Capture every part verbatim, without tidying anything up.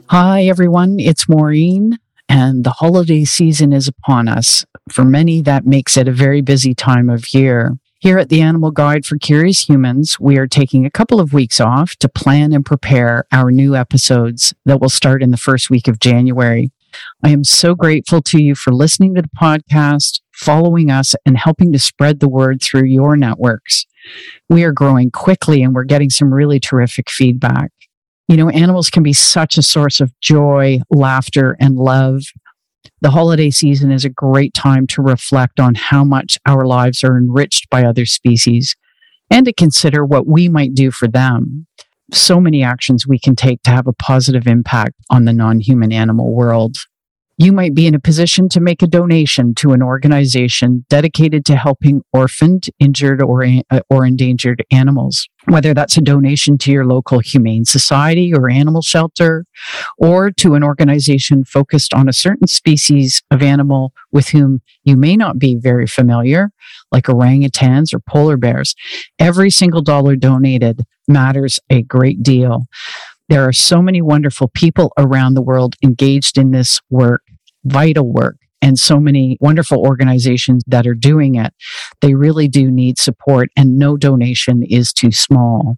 Hi, everyone. It's Maureen, and the holiday season is upon us. For many, that makes it a very busy time of year. Here at the Animal Guide for Curious Humans, we are taking a couple of weeks off to plan and prepare our new episodes that will start in the first week of January. I am so grateful to you for listening to the podcast, following us, and helping to spread the word through your networks. We are growing quickly, and we're getting some really terrific feedback. You know, animals can be such a source of joy, laughter, and love. The holiday season is a great time to reflect on how much our lives are enriched by other species and to consider what we might do for them. So many actions we can take to have a positive impact on the non-human animal world. You might be in a position to make a donation to an organization dedicated to helping orphaned, injured, or, uh, or endangered animals. Whether that's a donation to your local humane society or animal shelter, or to an organization focused on a certain species of animal with whom you may not be very familiar, like orangutans or polar bears, every single dollar donated matters a great deal. There are so many wonderful people around the world engaged in this work, vital work, and so many wonderful organizations that are doing it. They really do need support, and no donation is too small.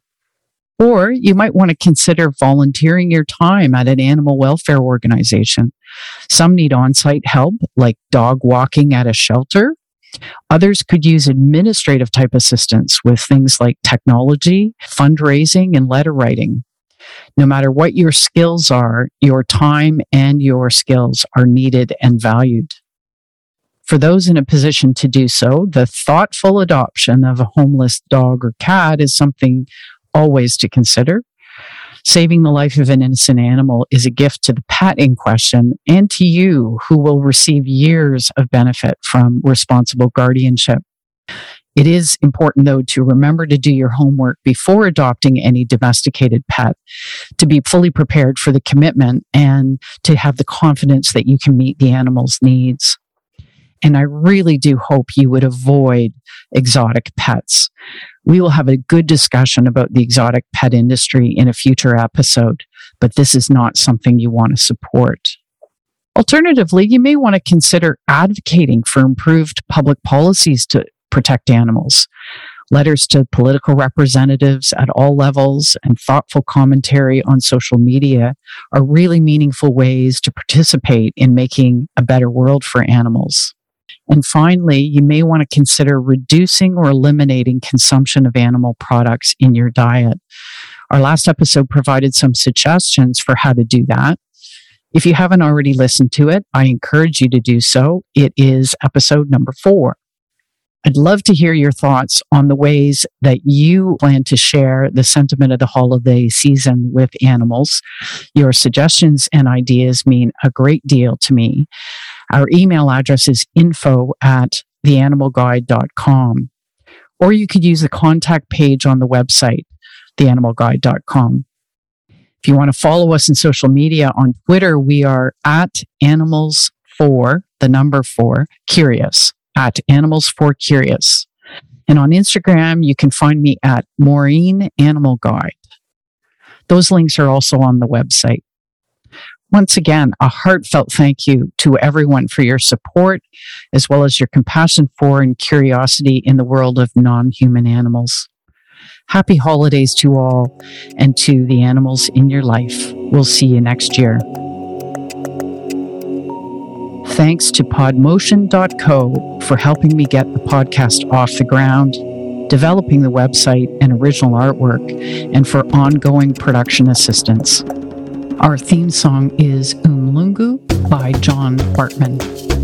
Or you might want to consider volunteering your time at an animal welfare organization. Some need on-site help, like dog walking at a shelter. Others could use administrative type assistance with things like technology, fundraising, and letter writing. No matter what your skills are, your time and your skills are needed and valued. For those in a position to do so, the thoughtful adoption of a homeless dog or cat is something always to consider. Saving the life of an innocent animal is a gift to the pet in question and to you, who will receive years of benefit from responsible guardianship. It is important, though, to remember to do your homework before adopting any domesticated pet, to be fully prepared for the commitment and to have the confidence that you can meet the animal's needs. And I really do hope you would avoid exotic pets. We will have a good discussion about the exotic pet industry in a future episode, but this is not something you want to support. Alternatively, you may want to consider advocating for improved public policies to protect animals. Letters to political representatives at all levels and thoughtful commentary on social media are really meaningful ways to participate in making a better world for animals. And finally, you may want to consider reducing or eliminating consumption of animal products in your diet. Our last episode provided some suggestions for how to do that. If you haven't already listened to it, I encourage you to do so. It is episode number four. I'd love to hear your thoughts on the ways that you plan to share the sentiment of the holiday season with animals. Your suggestions and ideas mean a great deal to me. Our email address is info at the animal guide dot com. Or you could use the contact page on the website, the animal guide dot com. If you want to follow us in social media, on Twitter, we are at animals for, the number four, curious. At Animals for Curious. And on Instagram, you can find me at Maureen Animal Guide. Those links are also on the website. Once again, a heartfelt thank you to everyone for your support, as well as your compassion for and curiosity in the world of non-human animals. Happy holidays to all and to the animals in your life. We'll see you next year. Thanks to podmotion dot co for helping me get the podcast off the ground, developing the website and original artwork, and for ongoing production assistance. Our theme song is Umlungu by John Bartman.